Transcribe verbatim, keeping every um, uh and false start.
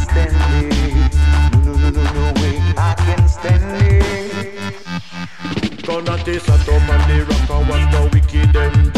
stand it. No, no, no, no way I can stand it. Gonna taste a top and the rock and watch the wicked them